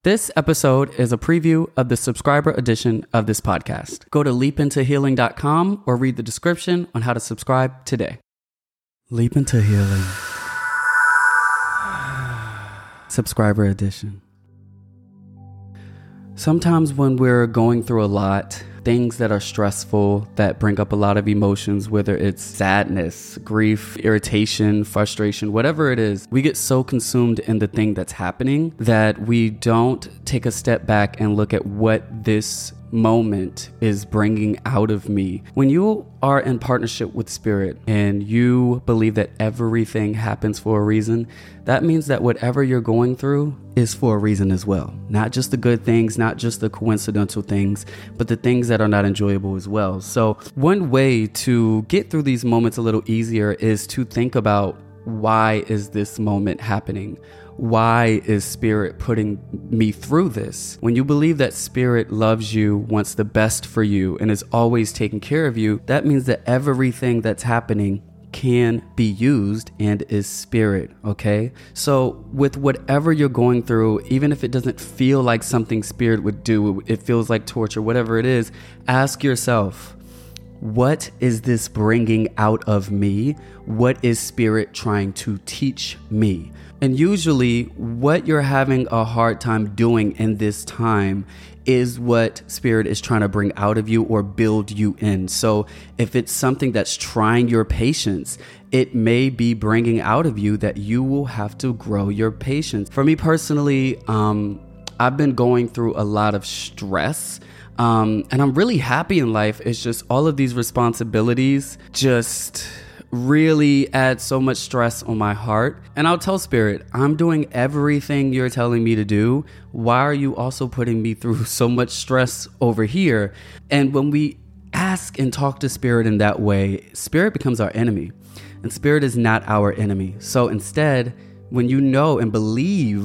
This episode is a preview of the subscriber edition of this podcast. Go to leapintohealing.com or read the description on how to subscribe today. Leap into Healing. Subscriber edition. Sometimes when we're going through a lot, things that are stressful, that bring up a lot of emotions, whether it's sadness, grief, irritation, frustration, whatever it is, we get so consumed in the thing that's happening that we don't take a step back and look at what this moment is bringing out of me. When you are in partnership with Spirit and you believe that everything happens for a reason, that means that whatever you're going through is for a reason as well. Not just the good things, not just the coincidental things, but the things that are not enjoyable as well. So one way to get through these moments a little easier is to think about, why is this moment happening? Why is Spirit putting me through this? When you believe that Spirit loves you, wants the best for you, and is always taking care of you, that means that everything that's happening can be used and is Spirit, okay? So with whatever you're going through, even if it doesn't feel like something Spirit would do, it feels like torture, whatever it is, ask yourself, what is this bringing out of me? What is Spirit trying to teach me? And usually what you're having a hard time doing in this time is what Spirit is trying to bring out of you or build you in. So if it's something that's trying your patience, it may be bringing out of you that you will have to grow your patience. For me personally, I've been going through a lot of stress. And I'm really happy in life. It's just all of these responsibilities just really add so much stress on my heart. And I'll tell Spirit, I'm doing everything you're telling me to do. Why are you also putting me through so much stress over here? And when we ask and talk to Spirit in that way, Spirit becomes our enemy. And Spirit is not our enemy. So instead, when you know and believe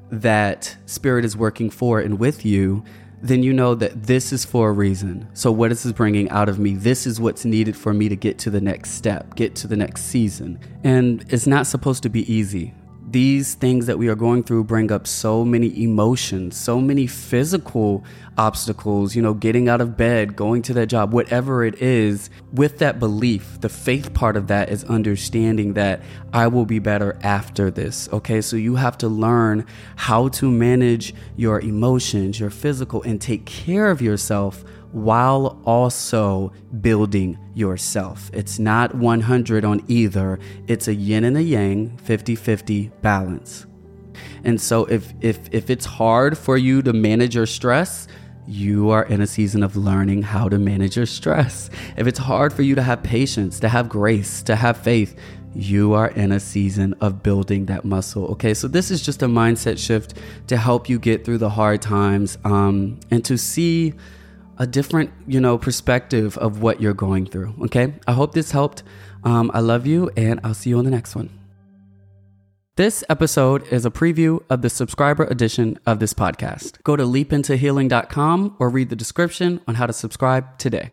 that Spirit is working for and with you, then you know that this is for a reason. So what is this bringing out of me? This is what's needed for me to get to the next step, get to the next season. And it's not supposed to be easy. These things that we are going through bring up so many emotions, so many physical obstacles, getting out of bed, going to that job, whatever it is. With that belief, the faith part of that is understanding that I will be better after this. Okay, so you have to learn how to manage your emotions, your physical, and take care of yourself while also building yourself. It's not 100 on either. It's a yin and a yang, 50-50 balance. And so if it's hard for you to manage your stress, you are in a season of learning how to manage your stress. If it's hard for you to have patience, to have grace, to have faith, you are in a season of building that muscle. Okay, so this is just a mindset shift to help you get through the hard times and to see a different, perspective of what you're going through. Okay, I hope this helped. I love you, and I'll see you on the next one. This episode is a preview of the subscriber edition of this podcast. Go to leapintohealing.com or read the description on how to subscribe today.